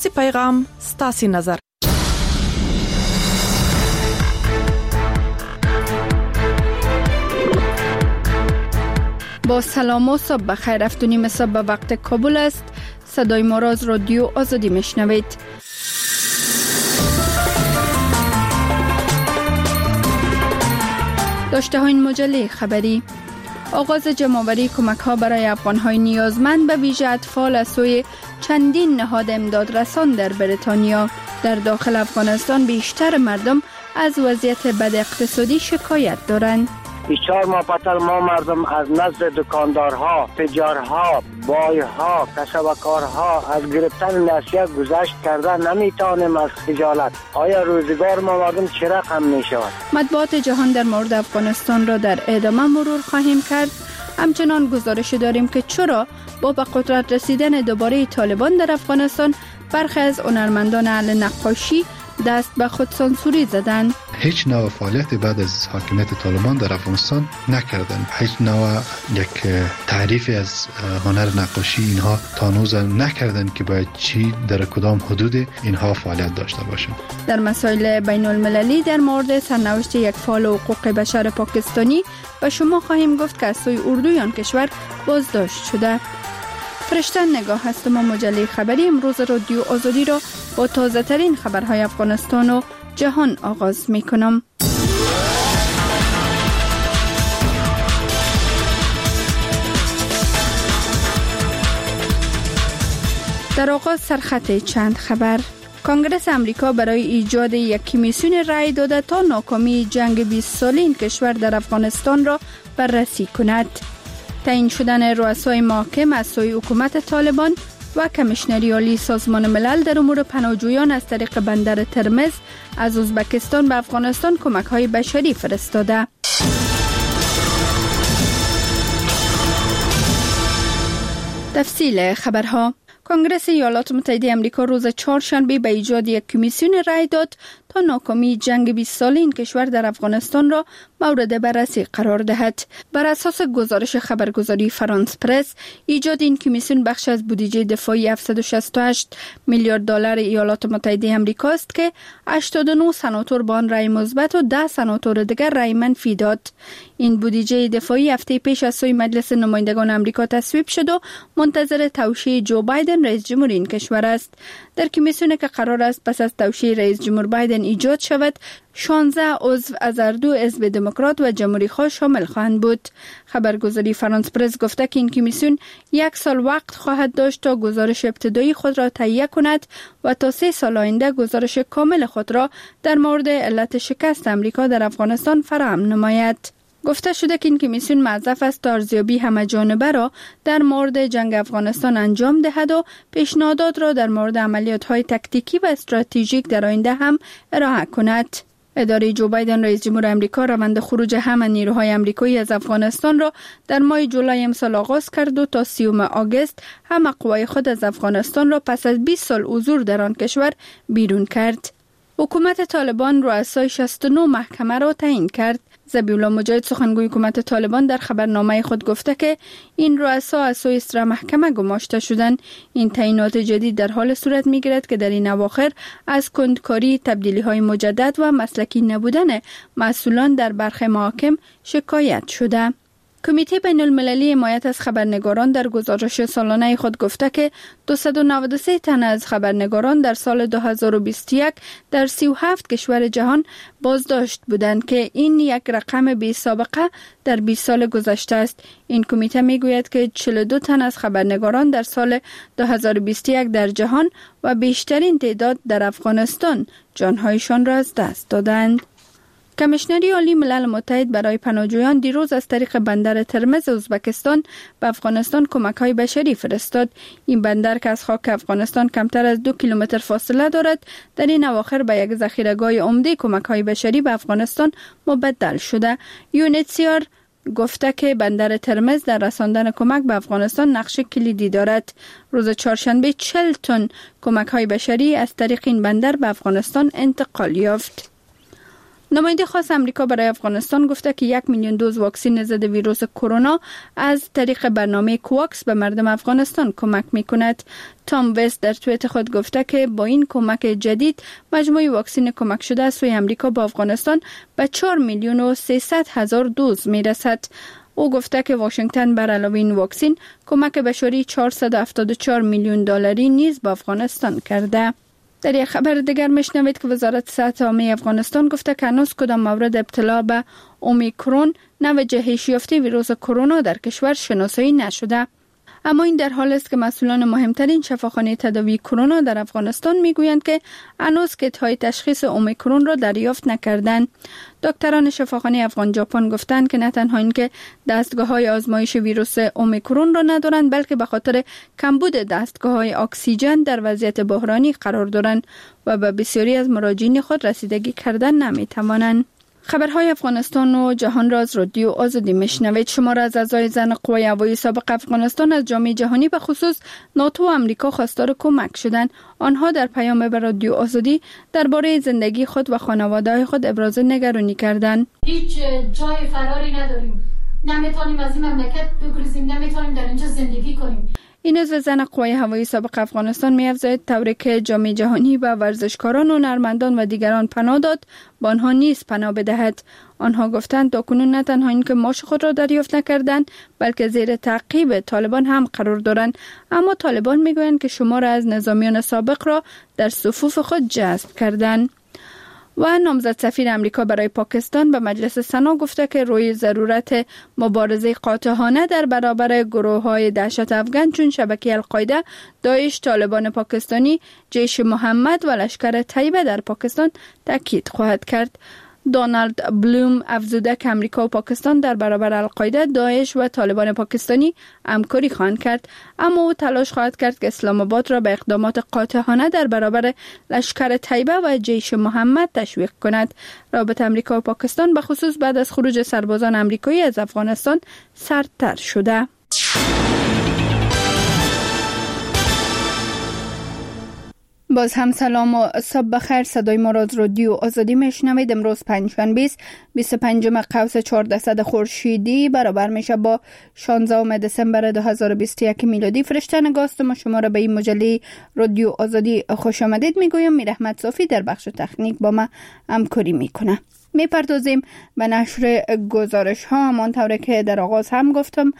سی پیغام ستاسي نظر. با سلام و صبح بخیر. 7:30 صبح به وقت کابل است. صدای ما را از رادیو آزادی میشنوید. داشته های این مجله خبری: آغاز جمع‌آوری کمک‌ها برای افغان‌های نیازمند به ویژه اطفال از سوی چندین نهاد امداد رسان در بریتانیا. در داخل افغانستان بیشتر مردم از وضعیت بد اقتصادی شکایت دارند. 4 ماه پتر ما مردم از نزد دکاندارها، تجارها، بایها، کسبکارها از گرفتن نسیه گذشت کرده نمیتونیم از خجالت. آیا روزگار ما مردم چه رقم میشود؟ مطبوعات جهان در مورد افغانستان را در ادامه مرور خواهیم کرد. همچنان گزارش داریم که چرا با به قدرت رسیدن دوباره طالبان در افغانستان برخی از هنرمندان اهل نقاشی دست به خودسانسوری زدند. هیچ نوع فعالیت بعد از حاکمیت طالبان در افغانستان نکردند. هیچ نوع یک تعریفی از هنر نقاشی اینها تانوز نکردند که باید چی در کدام حدود اینها فعالیت داشته باشند. در مسائل بین المللی در مورد سرنوشت یک فعال حقوق بشر پاکستانی به شما خواهیم گفت که از سوی اردویان کشور بازداشت شده. فرشته نگاه هستم و مجله خبری امروز رادیو آزادی را با تازه ترین خبرهای افغانستان و جهان آغاز می کنم. در آغاز سرخط چند خبر: کنگره امریکا برای ایجاد یک کمیسیون رای داده تا ناکامی جنگ 20 ساله این کشور در افغانستان را بررسی کند. تعیین شدن رؤسای محاکم از سوی حکومت طالبان و کمیشنری عالی سازمان ملل در امور پناهجویان از طریق بندر ترمز از ازبکستان به افغانستان کمک‌های بشری فرستاده. تفصیل خبرها: کنگره ایالات متحده آمریکا روز چهارشنبه به ایجاد یک کمیسیون رای داد تا ناکامی جنگ 20 ساله این کشور در افغانستان را مورد بررسی قرار دهد. بر اساس گزارش خبرگزاری فرانس پرس، ایجاد این کمیسیون بخش از بودجه دفاعی 768 میلیارد دلار ایالات متحده آمریکا است که 89 سناتور با آن رای مثبت و 10 سناتور دیگر رای منفی داد. این بودجه دفاعی هفته پیش از سوی مجلس نمایندگان آمریکا تصویب شد و منتظر توشیح جو بایدن رئیس جمهور این کشور است. در کمیسیونی که قرار است پس از توشیح رئیس جمهور بایدن ایجاد شود، 16 عضو از هر دو حزب دموکرات و جمهوری خواه شامل خواهند بود. خبرگزاری فرانس پرس گفته که این کمیسیون 1 سال وقت خواهد داشت تا گزارش ابتدایی خود را تهیه کند و تا 3 سال آینده گزارش کامل خود را در مورد علت شکست امریکا در افغانستان فراهم نماید. گفته شده که این کمیسیون موظف است ارزیابی همه‌جانبه را در مورد جنگ افغانستان انجام دهد و پیشنهادات را در مورد عملیات‌های تکتیکی و استراتژیک در آینده هم ارائه کند. اداره جو بایدن رئیس جمهور آمریکا روند خروج همه نیروهای آمریکایی از افغانستان را در ماه جولای امسال آغاز کرد و تا 30 آگوست همه قوای خود از افغانستان را پس از 20 سال حضور در آن کشور بیرون کرد. حکومت طالبان رؤسای 69 محکمه را تعیین کرد. ذبیح الله مجاهد سخنگوی حکومت طالبان در خبرنامه خود گفته که این رؤسا از سوی اصلاح محکمه گماشته شدند. این تعیینات جدید در حال صورت می‌گیرد که در این اواخر از کندکاری، تبدیلی‌های مجدد و مسلکی نبودن مسئولان در برخی محاکم شکایت شده. کمیته بین المللی حمایت از خبرنگاران در گزارش سالانه خود گفته که 293 تن از خبرنگاران در سال 2021 در 37 کشور جهان بازداشت بودند که این یک رقم بی سابقه در 20 سال گذشته است. این کمیته میگوید که 42 تن از خبرنگاران در سال 2021 در جهان و بیشترین تعداد در افغانستان جانهایشان را از دست دادند. کمیشنری عالی ملل متحد برای پناهجویان دیروز از طریق بندر ترمز ازبکستان به افغانستان کمک‌های بشری فرستاد. این بندر که از خاک افغانستان کمتر از 2 کیلومتر فاصله دارد، در این اواخر به یک ذخیره‌گاه عمده کمک‌های بشری به افغانستان مبدل شده. UNHCR گفته که بندر ترمز در رساندن کمک به افغانستان نقش کلیدی دارد. روز چهارشنبه 40 تن کمک‌های بشری از طریق این بندر به افغانستان انتقال یافت. نماینده خاص امریکا برای افغانستان گفته که 1 میلیون دوز واکسن ضد ویروس کرونا از طریق برنامه کوواکس به مردم افغانستان کمک می‌کند. تام وست در توییت خود گفته که با این کمک جدید مجموع واکسن کمک شده از سوی امریکا با افغانستان به 4 میلیون و 300 هزار دوز میرسد. او گفته که واشنگتن بر علاوه این واکسن کمک بشری 474 میلیون دلاری نیز به افغانستان کرده. در یک خبر دیگر میشنوید که وزارت صحت عامه افغانستان گفته که هنوز کدام مورد ابتلا به اومیکرون نوع جهش یافته ویروس کرونا در کشور شناسایی نشده. اما این در حال است که مسئولان مهمترین شفاخانه تداوی کرونا در افغانستان میگویند که هنوز کیت‌های تشخیص اومیکرون را دریافت نکردند. دکتران شفاخانه افغان ژاپن گفتند که نه تنها اینکه دستگاه‌های آزمایش ویروس اومیکرون را ندارند، بلکه به خاطر کمبود دستگاه‌های اکسیژن در وضعیت بحرانی قرار دارند و به بسیاری از مراجعین خود رسیدگی کردن نمی‌توانند. خبرهای افغانستان و جهان را از رادیو آزادی میشنوید. شماره از اعضای زن قوای هوایی سابق افغانستان از جامعه جهانی به خصوص ناتو و امریکا خواستار کمک شدند. آنها در پیام به رادیو آزادی درباره زندگی خود و خانواده‌های خود ابراز نگرانی کردند. هیچ جای فراری نداریم. نمیتونیم از این مملکت بگریزیم، نمیتونیم در اینجا زندگی کنیم. این عضو زن قوای هوایی سابق افغانستان می‌افزاید طوری که جامعه جهانی به ورزشکاران و هنرمندان و دیگران پناه داد، با آنها نیز پناه بدهد. آنها گفتند تاکنون نه تنها اینکه معاش خود را دریافت نکردند، بلکه زیر تعقیب طالبان هم قرار دارند. اما طالبان میگویند که شمار از نظامیان سابق را در صفوف خود جذب کردند. و نامزد سفیر امریکا برای پاکستان به مجلس سنا گفته که روی ضرورت مبارزه قاطعانه در برابر گروه‌های دهشت افغان چون شبکه القاعده، داعش، طالبان پاکستانی، جیش محمد و لشکر طیبه در پاکستان تاکید خواهد کرد. دونالد بلوم افزوده که امریکا و پاکستان در برابر القاعده، داعش و طالبان پاکستانی همکاری خواهند کرد، اما او تلاش خواهد کرد که اسلام آباد را به اقدامات قاطعانه در برابر لشکر طیبه و جیش محمد تشویق کند. رابطه امریکا و پاکستان به خصوص بعد از خروج سربازان امریکایی از افغانستان سردتر شده. باز هم سلام و صبح بخیر. صدای ما را از رادیو آزادی میشنوید. امروز پنجشنبه 25 قوس 1400 خورشیدی برابر میشه با 16 دسامبر 2021 میلادی. فرشته نگاست ما شما را به این مجله رادیو آزادی خوش آمدید میگویم. میرحمت صافی در بخش تکنیک با ما همکاری میکنه. میپردازیم به نشر گزارش ها. همانطور که در آغاز هم گفتم،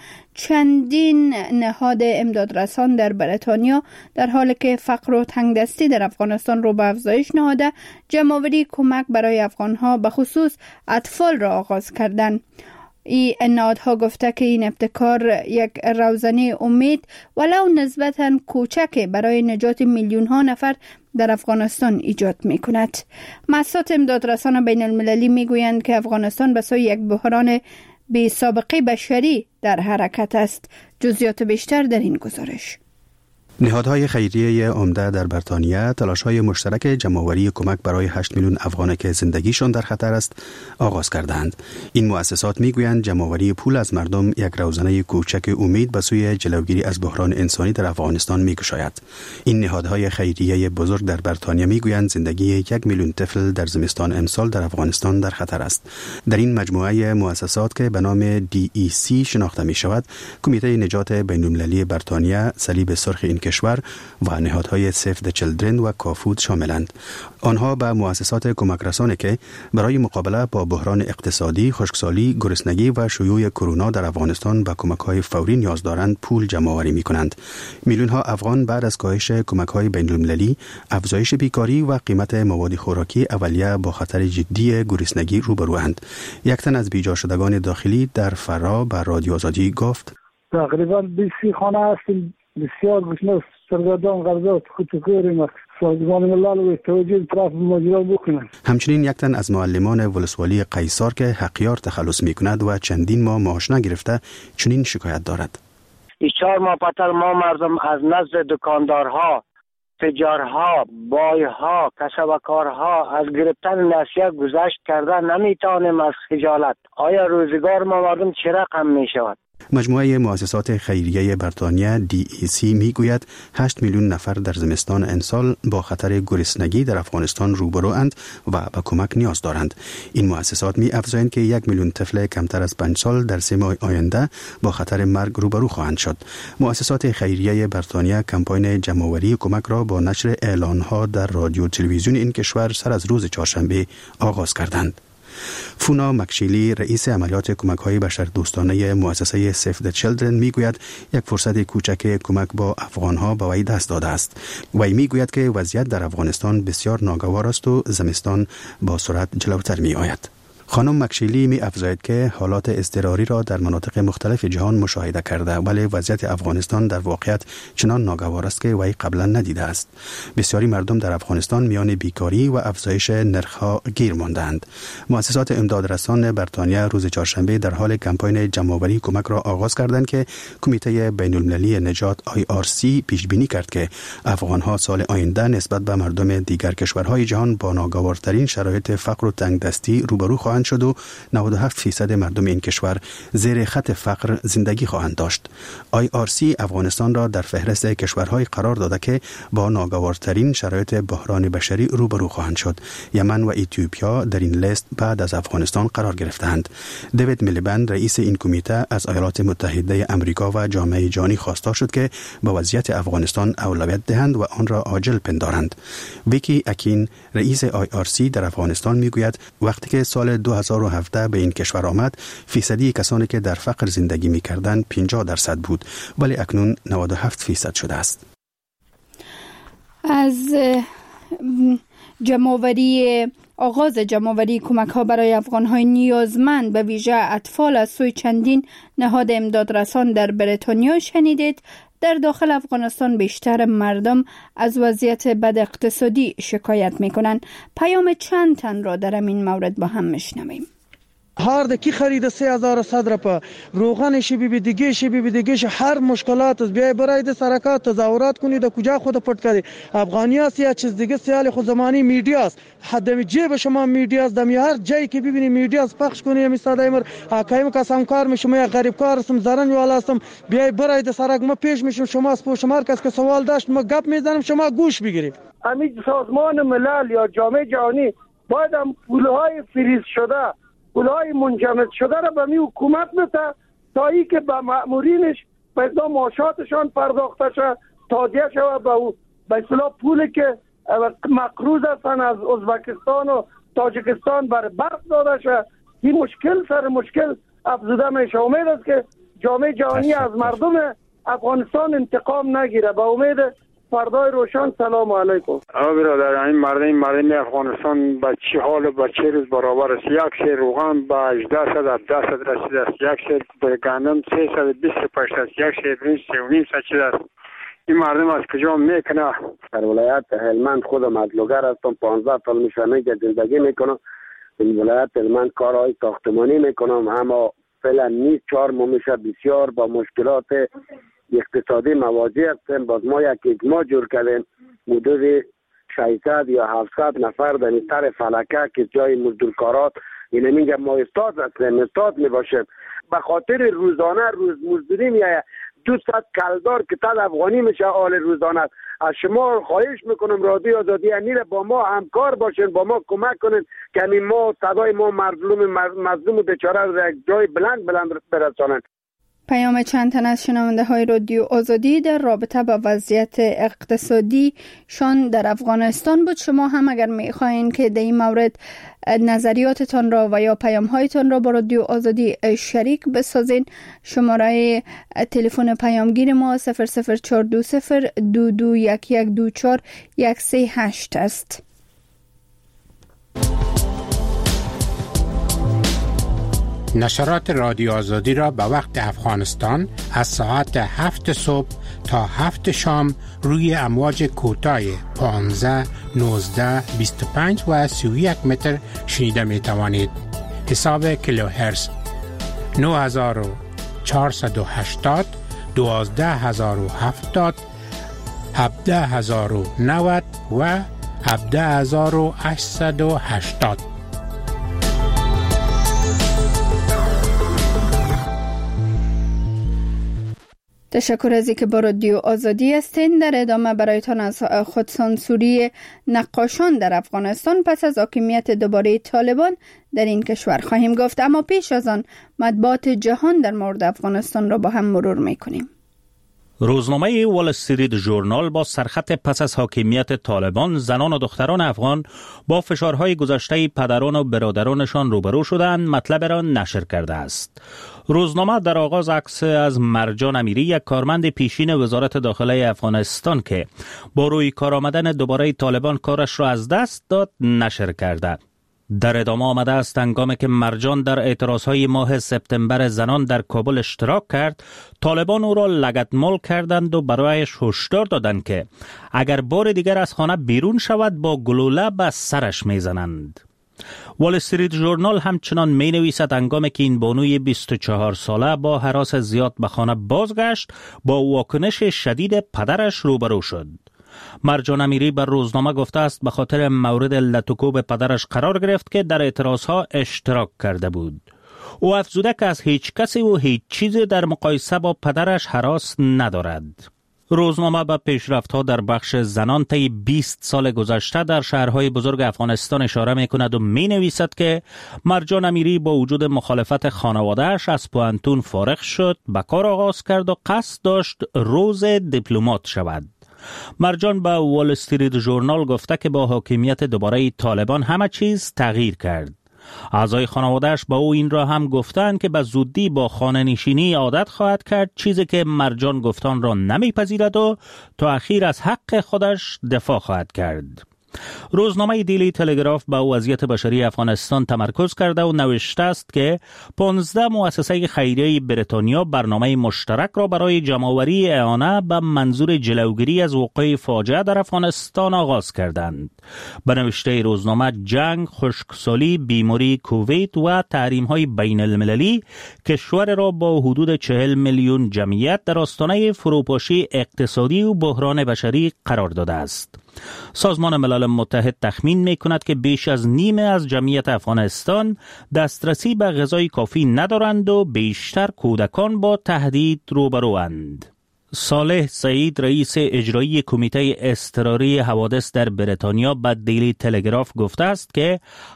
چندین نهاد امدادرسان در بریتانیا در حالی که فقر و تنگدستی در افغانستان رو به افزایش نهاده، جمع‌آوری کمک برای افغانها به خصوص اطفال را آغاز کردند. این نهادها گفته که این ابتکار یک روزنه امید ولو نسبتاً کوچک برای نجات میلیون ها نفر در افغانستان ایجاد می کند. مؤسسات امدادرسان بین المللی می گویند که افغانستان به سوی یک بحران بی سابقه بشری در حرکت است. جزئیات بیشتر در این گزارش. نهادهای خیریه عمده در بریتانیا تلاش‌های مشترک جمع‌آوری کمک برای 8 میلیون افغان که زندگیشان در خطر است آغاز کردند. این مؤسسات میگویند جمع‌آوری پول از مردم یک روزنه کوچک امید به سوی جلوگیری از بحران انسانی در افغانستان می‌گشاید. این نهادهای خیریه بزرگ در بریتانیا میگویند زندگی 1 میلیون طفل در زمستان امسال در افغانستان در خطر است. در این مجموعه مؤسسات که به نام DEC شناخته می‌شود، کمیته نجات بین‌المللی بریتانیا، صلیب سرخ این کشور و نهادهای سیو د چیلدرن و کافود شاملند. آنها به مؤسسات کمک رسانه که برای مقابله با بحران اقتصادی، خشکسالی، گرسنگی و شیوع کرونا در افغانستان به کمک‌های فوری نیاز دارند پول جمع‌آوری می‌کنند. میلیون‌ها افغان بعد از کاهش کمک‌های بین‌المللی، افزایش بیکاری و قیمت مواد خوراکی اولیه با خطر جدی گرسنگی روبروند. یک تن از بیجا شدگان داخلی در فرا به رادیو آزادی گفت: تقریبا 20 خانه هستیم، بسیار گشنه، سرگردان، غرضات خودکوریم. سازمان ملل و توجیه طرف ماجرا بکنند. همچنین یک تن از معلمان ولسوالی قیصار که حقیار تخلص میکند و چندین ماه معاش نگرفته چنین شکایت دارد: 4 ماه پتر ما مردم از نزد دکاندارها، تجارها، بایها، کسبکارها از گرفتن نصیحت گذشت کرده نمیتونیم از خجالت. آیا روزگار ما مردم چه رقم میشود؟ مجموعه مؤسسات خیریه بریتانیا DEC میگوید 8 میلیون نفر در زمستان امسال با خطر گرسنگی در افغانستان روبروند و به کمک نیاز دارند. این مؤسسات می افزایند که 1 میلیون طفل کمتر از 5 سال در 3 ماه آینده با خطر مرگ روبرو خواهند شد. مؤسسات خیریه بریتانیا کمپاین جمع‌آوری کمک را با نشر اعلان‌ها در رادیو و تلویزیون این کشور سر از روز چهارشنبه آغاز کردند. فونا مکشیلی رئیس عملیات کمک‌های بشردوستانه مؤسسه سیف د چیلدرن میگوید یک فرصت کوچک کمک با افغان‌ها به وی دست داده است. وی میگوید که وضعیت در افغانستان بسیار ناگوار است و زمستان با سرعت جلوتر می‌آید. خانم مکشیلی می افزاید که حالات اضطراری را در مناطق مختلف جهان مشاهده کرده، ولی وضعیت افغانستان در واقعیت چنان ناگوار است که وی قبلا ندیده است. بسیاری مردم در افغانستان میان بیکاری و افزایش نرخ‌ها گیر ماندند. مؤسسات امدادرسان بریتانیا روز چهارشنبه در حال کمپاین جمع‌آوری کمک را آغاز کردند که کمیته بین‌المللی نجات IRC پیش بینی کرد که افغان‌ها سال آینده نسبت به مردم دیگر کشورهای جهان با ناگوارترین شرایط فقر و تنگدستی روبرو خواهند شد و 97% مردم این کشور زیر خط فقر زندگی خواهند داشت. IRC افغانستان را در فهرست کشورهای قرار داده که با ناگوارترین شرایط بحران بشری روبرو خواهند شد. یمن و اتیوپیا در این لیست بعد از افغانستان قرار گرفتند. دیوید میلیبند رئیس این کمیته از ایالات متحده آمریکا و جامعه جهانی خواسته شد که به وضعیت افغانستان اولویت دهند و آن را عاجل پندارند. ویکی اکین رئیس IRC در افغانستان میگوید وقتی که سال 2017 به این کشور آمد، فیصدی کسانی که در فقر زندگی می‌کردند 50% بود، ولی اکنون 97% شده است. از آغاز جمع‌آوری کمک‌ها برای افغان‌های نیازمند به ویژه اطفال از سوی چندین نهاد امدادرسان در بریتانیا شنیدید. در داخل افغانستان بیشتر مردم از وضعیت بد اقتصادی شکایت می‌کنند. پیام چند تن را در این مورد با هم می‌شنویم. هر کی خرید 3000 صدر په روغنش دیگه هر مشکلات از بیای برای د سرکات تظاهرات کنی د کجا خود پټ کړي افغانیاست یا چیز دیگه سیال خود زمانی میډیاست حد جیب شما میډیاست د هر جای که ببینی میډیاست پخش کنی می صدای مر حکایم کسام کار میشم یا غریب کار سم زرن والاستم بیای برای د سرک ما پیش میشم شما سپوش مرکز که سوال داشت ما گپ میزنم شما گوش بگیرید. همین سازمان ملل یا جامعه جهانی باید هم پولهای فریز شده پولهای منجمد شده را به می حکومت بده تا ای که به مأمورینش به اصلاح معاشاتشان پرداخته شد تادیه شود به اصلاح پولی که مقروض هستن از ازبکستان و تاجیکستان بر برق داده شد. این مشکل سر مشکل افزوده میشه. امید است که جامعه جهانی از مردم افغانستان انتقام نگیره. به امید فردای روشن. سلام علیکم. برادر این مردم افغانستان به چه حال به چه روز برابر است؟ یک سیر روغن به 1800 رسیده است، یک سیر گندم 328 است، یک سیر برنج 3.5 چیز است. این مردم از کجا میکنه؟ در ولایت هلمند خودم از لوگر هستم، 15 سال میشه که زندگی میکنم. این ولایت هلمند کارهای ساختمانی میکنم، اما فعلا نیست 4 ماه میشه بسیار با مشکلات اقتصادی مواجه هستیم. باز ما یک اجماع جور کردیم حدود 600 یا 700 نفر در این طرف فلکه که جای مزدورکارات اینه میگه ما استاد هستیم، استاد میباشیم به خاطر روزانه روز مزدوری میایه 200 کلدار که تد افغانی میشه آل روزانه. از شما خواهش میکنم رادیو آزادی امیر با ما همکار باشین، با ما کمک کنین که ما صدای ما مظلوم بیچاره رو یک جای بلند برسانن. پیام چند تن از شنونده های رادیو آزادی در رابطه با وضعیت اقتصادی شان در افغانستان بود. شما هم اگر میخواین که در این مورد نظریاتتان را و یا پیام هایتان را با رادیو آزادی شریک بسازین، شماره تلفن پیامگیر ما 00420221124 138 است. نشرات رادیو آزادی را به وقت افغانستان از ساعت 7 صبح تا 7 شام روی امواج کوتاه 15, 19, 25 و 31 متر شنیده می توانید. حساب کیلوهرتز 9480, 12070, 17090 و 17880. تشکر از اینکه با رادیو آزادی هستین. در ادامه برایتان از خودسانسوری نقاشان در افغانستان پس از حاکمیت دوباره طالبان در این کشور خواهیم گفت، اما پیش از آن مطبوعات جهان در مورد افغانستان را با هم مرور میکنیم. روزنامه وال استریت ژورنال با سرخط پس از حاکمیت طالبان زنان و دختران افغان با فشارهای گذشته پدران و برادرانشان روبرو شدند مطلب را نشر کرده است. روزنامه در آغاز عکس از مرجان امیری، یک کارمند پیشین وزارت داخله افغانستان که با روی کار آمدن دوباره طالبان کارش را از دست داد نشر کرده. در ادامه آمده است هنگامی که مرجان در اعتراضهای ماه سپتامبر زنان در کابل اشتراک کرد، طالبان او را لگدمال کردند و برایش هشدار دادند که اگر بار دیگر از خانه بیرون شود با گلوله به سرش میزنند. وال استریت ژورنال همچنان می نویسد هنگامی که این بانوی 24 ساله با هراس زیاد به خانه بازگشت با واکنش شدید پدرش روبرو شد. مرجان امیری بر روزنامه گفته است به خاطر مورد لطوکوب پدرش قرار گرفت که در اعتراضها اشتراک کرده بود. او افزوده که از هیچ کسی و هیچ چیزی در مقایسه با پدرش هراس ندارد. روزنامه به پیشرفت‌ها در بخش زنان طی 20 سال گذشته در شهرهای بزرگ افغانستان اشاره می‌کند و می‌نویسد که مرجان امیری با وجود مخالفت خانواده‌اش از پوهنتون فارغ شد، به کار آغاز کرد و قصد داشت روز دیپلمات شود. مرجان به وال استریت ژورنال گفته که با حاکمیت دوباره طالبان همه چیز تغییر کرد. اعضای خانواده‌اش با او این را هم گفتند که به زودی با خانه نشینی عادت خواهد کرد، چیزی که مرجان گفتان را نمیپذیرد و تا اخیر از حق خودش دفاع خواهد کرد. روزنامه دیلی تلگراف به وضعیت بشری افغانستان تمرکز کرده و نوشته است که 15 مؤسسه خیریه بریتانیا برنامه مشترک را برای جمع‌آوری اعانه به منظور جلوگیری از وقوع فاجعه در افغانستان آغاز کردند. به نوشته روزنامه جنگ، خشکسالی، بیماری کووید و تحریم‌های بین المللی کشور را با حدود 40 میلیون جمعیت در آستانه فروپاشی اقتصادی و بحران بشری قرار داده است. سازمان ملل متحد تخمین می کند که بیش از نیمه از جمعیت افغانستان دسترسی به غذای کافی ندارند و بیشتر کودکان با تهدید روبروند. صالح سعید رئیس اجرایی کمیته اضطراری حوادث در بریتانیا به دیلی تلگراف گفته است که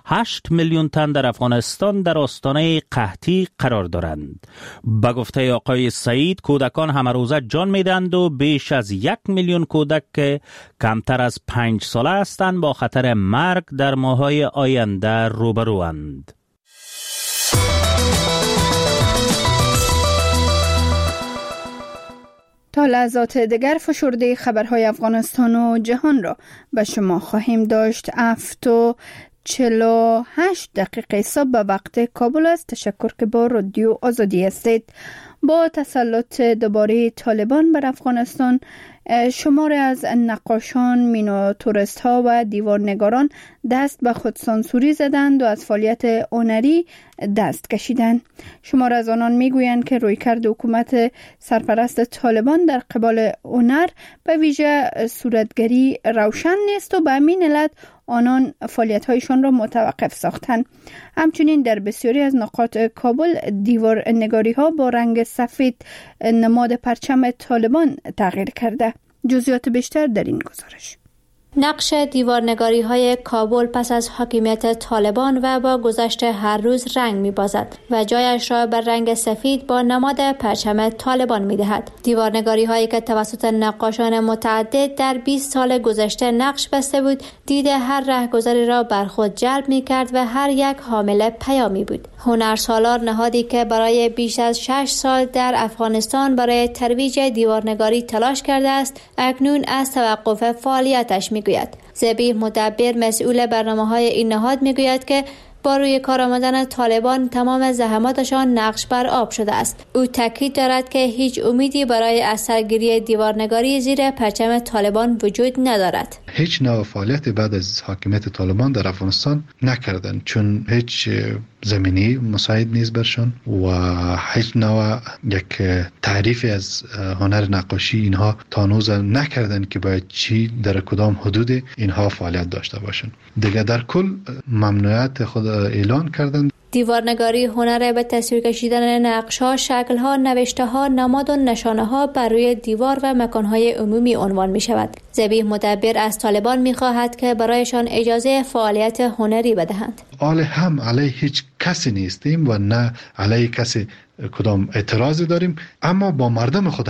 8 میلیون تن در افغانستان در آستانه قحطی قرار دارند. به گفته آقای سعید کودکان همه روزه جان میدند و بیش از 1 میلیون کودک که کمتر از 5 ساله هستند با خطر مرگ در ماه‌های آینده روبروند. تا لحظات دیگر فشرده خبرهای افغانستان و جهان را به شما خواهیم داشت. 7:48 دقیقه صبح به وقت کابل است. تشکر که با رادیو آزادی هستید. با تسلط دوباره طالبان بر افغانستان شماری از نقاشان، مینیاتوریست ها و دیوارنگاران دست به خودسانسوری زدند و از فعالیت هنری دست کشیدند. شماری از آنان میگویند که رویکرد حکومت سرپرست طالبان در قبال هنر به ویژه صورتگری روشن نیست و به همین علت آنان فعالیت‌هایشان را متوقف ساختند. همچنین در بسیاری از نقاط کابل دیوارنگاری‌ها با رنگ سفید نماد پرچم طالبان تغییر کرده. جزئیات بیشتر در این گزارش. نقش دیوارنگاری‌های کابل پس از حاکمیت طالبان و با گذشت هر روز رنگ می‌بازد و جایش را بر رنگ سفید با نماد پرچم طالبان می‌دهد. دیوارنگاری‌هایی که توسط نقاشان متعدد در 20 سال گذشته نقش بسته بود، دید هر رهگذاری را بر خود جلب می‌کرد و هر یک حامل پیامی بود. هنرسالار نهادی که برای بیش از 6 سال در افغانستان برای ترویج دیوارنگاری تلاش کرده است، اکنون از توقف فعالیتش می‌گوید. ذبیح مدبر مسئول برنامه‌های این نهاد میگوید که با روی کار آمدن طالبان تمام زحماتشان نقش بر آب شده است. او تاکید دارد که هیچ امیدی برای اثرگیری دیوارنگاری زیر پرچم طالبان وجود ندارد. هیچ نوع فعالیت بعد از حاکمیت طالبان در افغانستان نکردند، چون هیچ زمینی مساعد نیست برشان و هیچ نوع یک تعریفی از هنر نقاشی اینها تانوز نکردن که باید چی در کدام حدود اینها فعالیت داشته باشند. دیگه در کل ممنوعیت خود اعلان کردند. دیوارنگاری هنر به تصویر کشیدن نقش‌ها، شکل‌ها، نوشته‌ها، نماد و نشانه‌ها بر روی دیوار و مکان‌های عمومی عنوان می‌شود. ذبیح مدبر از طالبان می‌خواهد که برایشان اجازه فعالیت هنری بدهند. هم علیه هیچ کسی نیستیم و نه علیه کسی کدام اعتراضی داریم، اما با مردم خود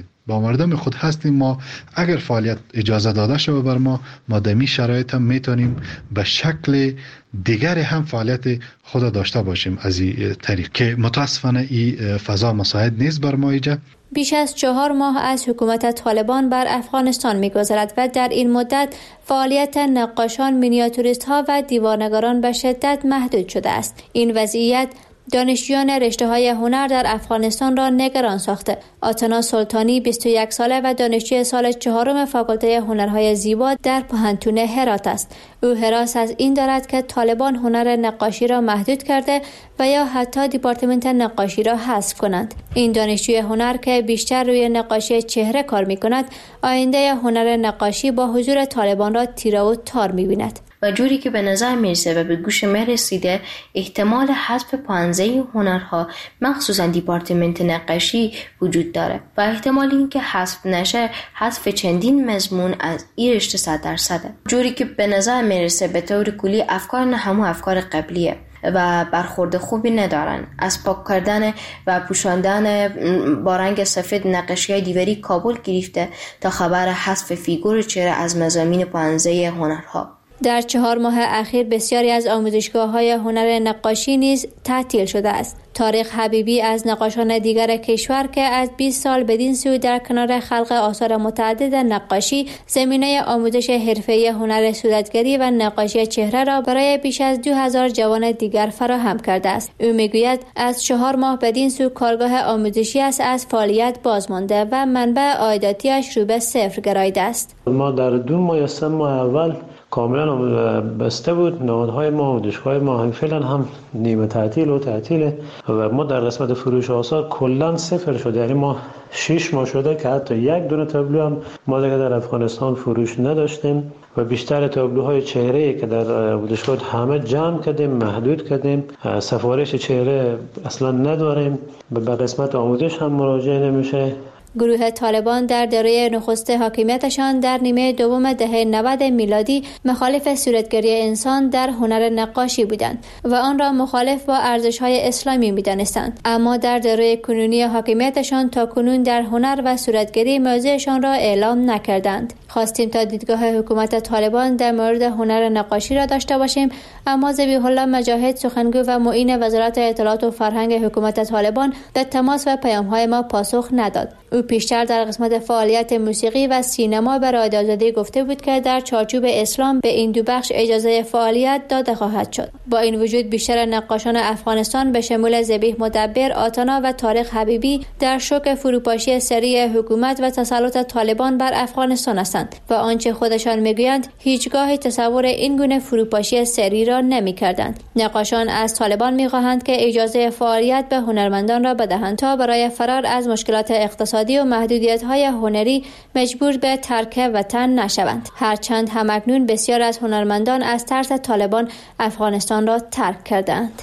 هستیم. ما اگر فعالیت اجازه داده شود بر ما دمی شرایط هم میتونیم به شکل دیگر هم فعالیت خود داشته باشیم از این طریق که متاسفانه این فضا مساعد نیست بر ما اینجا. بیش از 4 ماه از حکومت طالبان بر افغانستان می‌گذرد و در این مدت فعالیت نقاشان، مینیاتوریست‌ها و دیوارنگاران به شدت محدود شده است. این وضعیت دانشجویان رشته‌های هنر در افغانستان را نگران ساخته. آتنا سلطانی 21 ساله و دانشجوی سال 4 فاکولته هنرهای زیبا در پوهنتون هرات است. او هراس از این دارد که طالبان هنر نقاشی را محدود کرده و یا حتی دیپارتمنت نقاشی را حذف کنند. این دانشجوی هنر که بیشتر روی نقاشی چهره کار می‌کند، آینده هنر نقاشی با حضور طالبان را تیره و تار می‌بیند. و جوری که به نظر میرسه و به گوش من رسیده، احتمال حذف 15 هنرها مخصوصا دیپارتمنت نقاشی وجود داره و احتمال این که حذف نشه، حذف چندین مضمون از این رشته 100%. جوری که به نظر میرسه به طور کلی افکار نه همون افکار قبلیه و برخورد خوبی ندارن. از پاک کردن و پوشاندن با رنگ سفید نقاشی‌های دیواری کابل گرفته تا خبر حذف فیگور چهره از مضامین 15 هنرها. در 4 ماه اخیر بسیاری از آموزشگاه‌های هنر نقاشی نیز تعطیل شده است. طارق حبیبی از نقاشان دیگر کشور که از 20 سال بدین سو در کنار خلق آثار متعدد نقاشی زمینه آموزش حرفه‌ای هنر صورتگری و نقاشی چهره را برای بیش از 2000 جوان دیگر فراهم کرده است. او میگوید از 4 ماه بدین سو کارگاه آموزشی است از فعالیت بازمانده و منبع عایداتیش رو به صفر گرایده است. ما در 2 ماه یا 3 ماه اول کاملا بسته بود. نهادهای ما و دانشگاه ما فعلا هم نیمه تعطیله و ما در قسمت فروش آثار کلا صفر شده. یعنی ما 6 ماه شده که حتی یک دونه تابلو هم ما دیگه در افغانستان فروش نداشتیم و بیشتر تابلوهای چهره که در دانشگاه همه جمع کردیم، محدود کردیم. سفارش چهره اصلا نداریم، به قسمت آموزش هم مراجعه نمیشه. گروه طالبان در دوره نخست حاکمیتشان در نیمه دوم دهه 90 میلادی مخالف صورتگری انسان در هنر نقاشی بودند و آن را مخالف با ارزش‌های اسلامی می‌دانستند. اما در دوره کنونی حاکمیتشان تا کنون در هنر و صورتگری موضعشان را اعلام نکردند. خواستیم تا دیدگاه حکومت طالبان در مورد هنر نقاشی را داشته باشیم، اما ذبیح الله مجاهد سخنگوی و معین وزارت اطلاعات و فرهنگ حکومت طالبان به تماس و پیام‌های ما پاسخ نداد. او پیشتر در قسمت فعالیت موسیقی و سینما به رادیو آزادی گفته بود که در چارچوب اسلام به این 2 بخش اجازه فعالیت داده خواهد شد. با این وجود بیشتر نقاشان افغانستان به شمول ذبیح مدبر، آتنا و طارق حبیبی در شوک فروپاشی سری حکومت و تسلط طالبان بر افغانستان هستند و آنچه خودشان میگویند هیچگاه تصور این گونه فروپاشی سری را نمی‌کردند. نقاشان از طالبان می‌خواهند که اجازه فعالیت به هنرمندان را بدهند تا برای فرار از مشکلات اقتصادی و محدودیت‌های هنری مجبور به ترک وطن نشوند. هرچند همکنون بسیار از هنرمندان از ترس طالبان افغانستان را ترک کردند.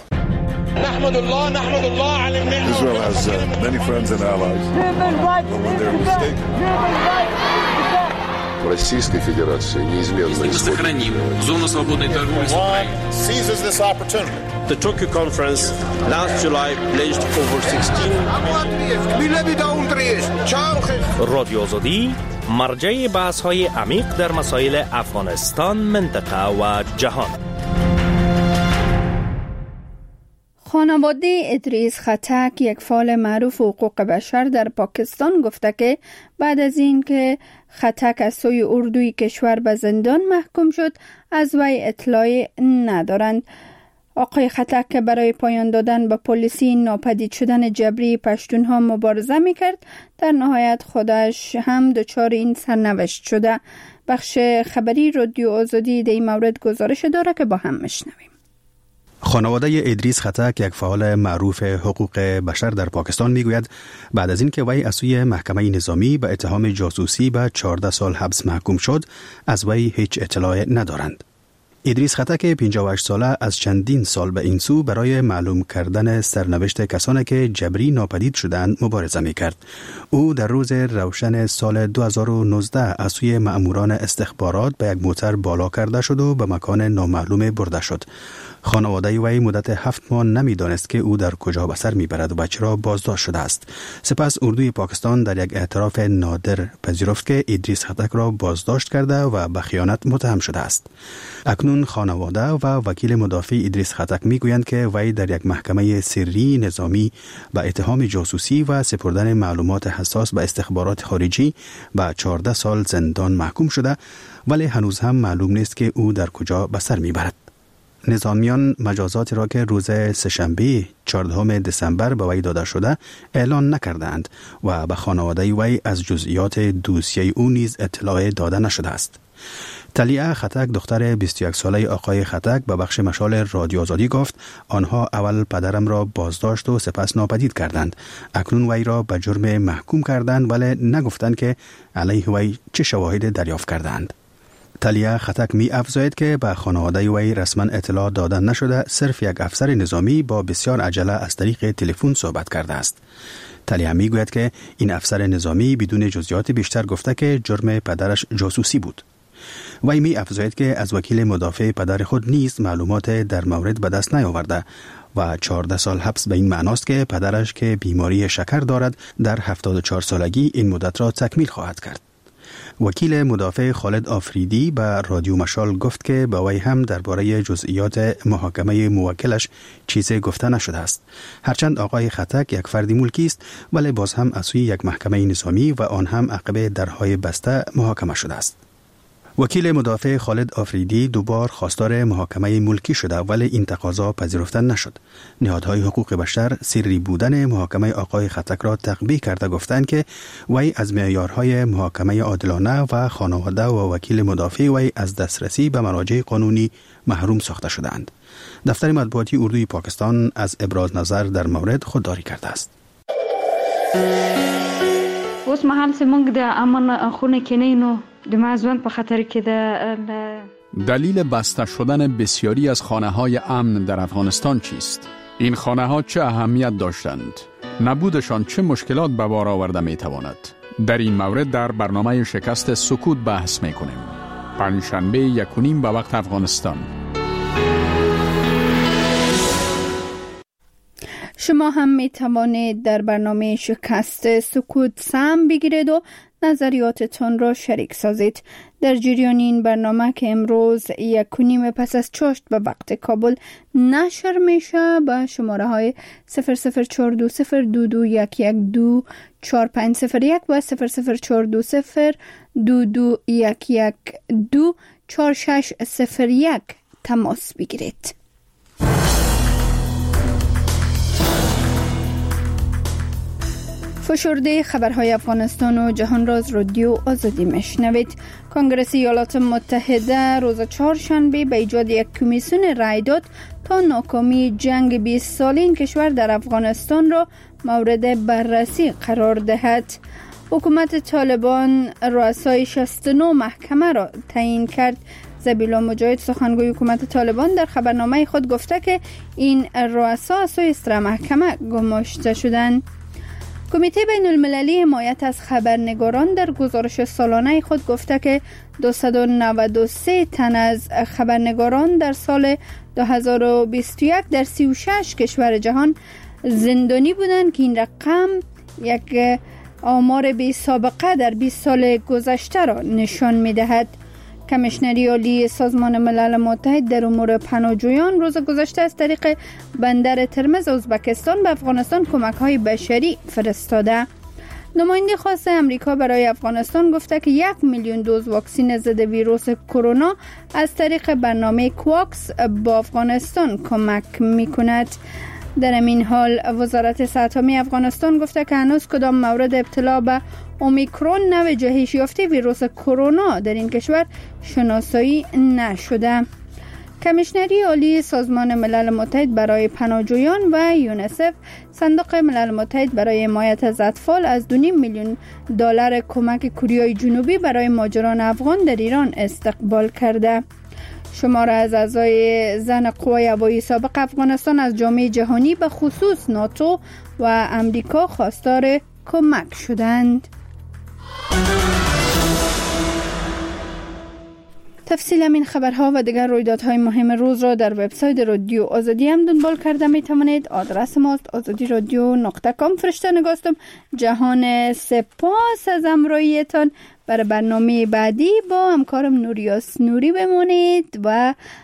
نحمد الله علی النعمة. Israel has many friends and allies. When they're mistaken. Российской Федерации неизменно сохраним зону свободной торговли с Украиной. Seizes this opportunity. The Tokyo conference last July pledged over 16 رادیو آزادی مرجع بحث‌های عمیق در مسائل افغانستان، منطقه و جهان. خانواده ادریس خطک، یک فعال معروف حقوق بشر در پاکستان، گفته که بعد از این که خطک از سوی اردوی کشور به زندان محکوم شد از وی اطلاعی ندارند. آقای خطک که برای پایان دادن به پلیسی ناپدید شدن جبری پشتونها مبارزه میکرد، در نهایت خودش هم دچار این سرنوشت شده. بخش خبری رادیو آزادی در این مورد گزارش داره که با هم میشنویم. خانواده ادریس خطک، یک فعال معروف حقوق بشر در پاکستان، میگوید بعد از اینکه وی از سوی محکمه نظامی به اتهام جاسوسی به 14 سال حبس محکوم شد، از وی هیچ اطلاع ندارند. ادریس خطک 58 ساله از چندین سال به این سو برای معلوم کردن سرنوشت کسانی که جبری ناپدید شدند مبارزه می‌کرد. او در روز روشن سال 2019 از سوی مأموران استخبارات به یک موتر بالا کرده شد و به مکان نامعلوم برده شد. خانواده وی مدت 7 ماه نمی‌دانست که او در کجا به سر می‌برد و چرا بازداشت شده است. سپس اردوی پاکستان در یک اعتراف نادر پذیرفت که ادریس خطک را بازداشت کرده و به خیانت متهم شده است. اکنون خانواده و وکیل مدافع ادریس خطک میگویند که وی در یک محکمه سری نظامی به اتهام جاسوسی و سپردن معلومات حساس به استخبارات خارجی به 14 سال زندان محکوم شده، ولی هنوز هم معلوم نیست که او در کجا به سر میبرد. نظامیان مجازاتی را که روز سه‌شنبه 14 دسامبر به وی داده شده اعلان نکردند و به خانواده وی از جزئیات دوسیه او نیز اطلاع داده نشده است. تلیه خطک دختر 21 ساله آقای خطک به بخش مشال رادیو آزادی گفت آنها اول پدرم را بازداشت و سپس ناپدید کردند. اکنون وی را به جرم محکوم کردند ولی نگفتند که علیه وی چه شواهد دریافت کردند. تلیه خطک می افزاید که به خانواده وی رسما اطلاع داده نشده، صرف یک افسر نظامی با بسیار عجله از طریق تلفن صحبت کرده است. تلیه می گوید که این افسر نظامی بدون جزئیات بیشتر گفته که جرم پدرش جاسوسی بود. وی می افزاید که از وکیل مدافع پدر خود نیز معلومات در مورد به دست نیاورده و 14 سال حبس به این معناست که پدرش که بیماری شکر دارد در 74 سالگی این مدت را تکمیل خواهد کرد. وکیل مدافع خالد آفریدی به رادیو مشال گفت که به وی هم درباره جزئیات محاکمه موکلش چیزی گفته نشده است. هرچند آقای خطک یک فرد ملکی است ولی باز هم از سوی یک محکمه نظامی و آن هم عقب درهای بسته محاکمه شده است. وکیل مدافع خالد آفریدی دوبار خواستار محاکمه ملکی شده ولی این تقاضا پذیرفته نشد. نهادهای حقوق بشر سری بودن محاکمه آقای خطک را تقبیح کرده گفتند که وی از معیارهای محاکمه عادلانه و خانواده و وکیل مدافع وی از دسترسی به مراجع قانونی محروم ساخته شدند. دفتر مطبوعاتی اردوی پاکستان از ابراز نظر در مورد خودداری کرده است. اوس مهال سمونږ د امن خونه کې نه نو د مازوند په خطر کې ده. دلیل بسته شدن بسیاری از خانه‌های امن در افغانستان چیست؟ این خانه‌ها چه اهمیت داشتند؟ نبودشان چه مشکلات به بار آورده می‌تواند؟ در این مورد در برنامه شکست سکوت بحث می‌کنیم. پنجشنبه 1:30 به وقت افغانستان. شما هم می توانید در برنامه شکست سکوت سهم بگیرید و نظریاتتان را شریک سازید. در جریان این برنامه که امروز 1:30 پس از چاشت به وقت کابل نشر میشه به شماره های 0042022112450 و 004202211246601 تماس بگیرید. فشرده خبرهای افغانستان و جهان را از رادیو آزادی میشنوید. کنگره ایالات متحده روز چهارشنبه به ایجاد یک کمیسیون رای داد تا ناکامی جنگ 20 ساله این کشور در افغانستان را مورد بررسی قرار دهد. حکومت طالبان رؤسای 69 محکمه را تعیین کرد. زبیلا مجاهد سخنگوی حکومت طالبان در خبرنامه خود گفته که این رؤسا از سوی 13 محکمه گماشته شدند. کمیته بین المللی حمایت از خبرنگاران در گزارش سالانه خود گفته که 293 تن از خبرنگاران در سال 2021 در 36 کشور جهان زندانی بودند که این رقم یک آمار بی سابقه در 20 سال گذشته را نشان می دهد. کمیشنری عالی سازمان ملل متحد در امور پناهجویان روز گذشته از طریق بندر ترمز ازبکستان به افغانستان کمک‌های بشری فرستاده. نماینده خاص امریکا برای افغانستان گفته که 1 میلیون دوز واکسن ضد ویروس کرونا از طریق برنامه کواکس با افغانستان کمک می‌کند. در این حال وزارت صحت عامه افغانستان گفته که هنوز کدام مورد ابتلا به اومیکرون نوع جهش یافته ویروس کرونا در این کشور شناسایی نشده. کمیشنری عالی سازمان ملل متحد برای پناهجویان و یونیسف صندوق ملل متحد برای حمایت از اطفال از 2.5 میلیون دلار کمک کره جنوبی برای مهاجران افغان در ایران استقبال کرده. شمار از اعضای زن قوای هوایی سابق افغانستان از جامعه جهانی به خصوص ناتو و امریکا خواستار کمک شدند. تفصیل این خبرها و دیگر رویدادهای مهم روز را در وبسایت رادیو آزادی هم دنبال کرده می توانید. آدرس ماست azadiradio.com. فرشته نگاستم. جهان سپاس از همراهیتان. برای برنامه بعدی با همکارم نوریاس نوری بمانید و